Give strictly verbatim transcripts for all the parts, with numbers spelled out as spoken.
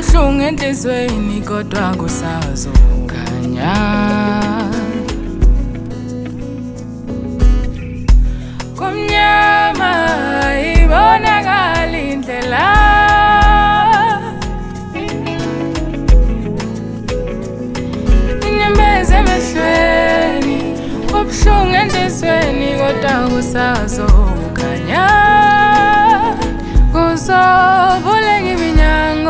Kubuhlungu enhlizweni kodwa kusazokhanya. Kumnyama ibonakala indlela. Inyembezi emehlweni, kubuhlungu enhlizweni kodwa kusazokhanya. Kuzovuleka iminyango.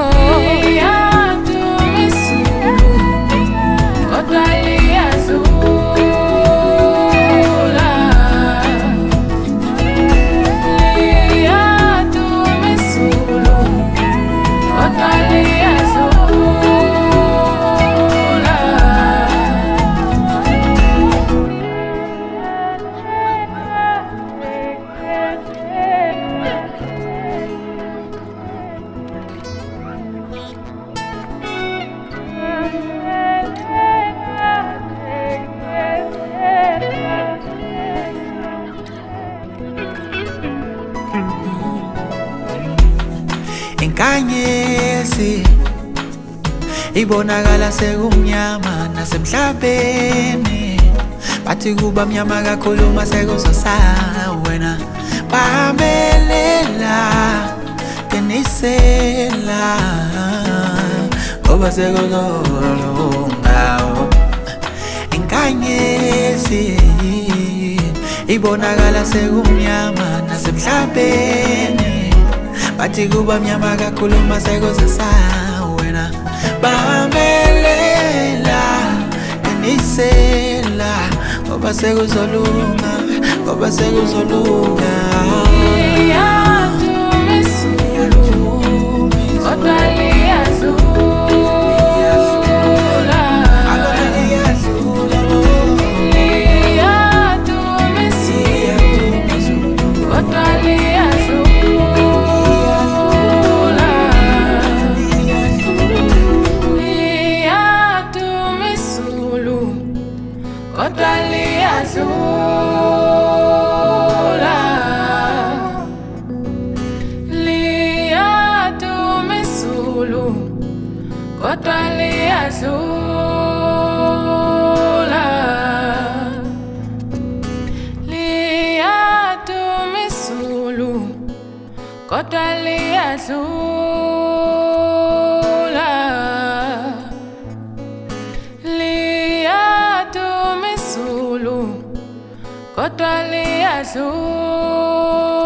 Inkanyezi ibonakala sekumnyama nasemhlabeni, bathi kuba mnyama kakhulu mase kuzosala wena. Bambelela benisela ngoba sekuzolunga. Inkanyezi ibonakala sekumnyama nasemhlabeni, bathi kuba mnyama kakhulu mase kuzosala wena. Bambelela benisela ngoba sekuzolunga, ngoba sekuzolunga. Kodwa liyadlula, liyaduma izulu. Kodwa liyadlula, liyaduma izulu. Kodwa liyadlula, kodwa liyadlula.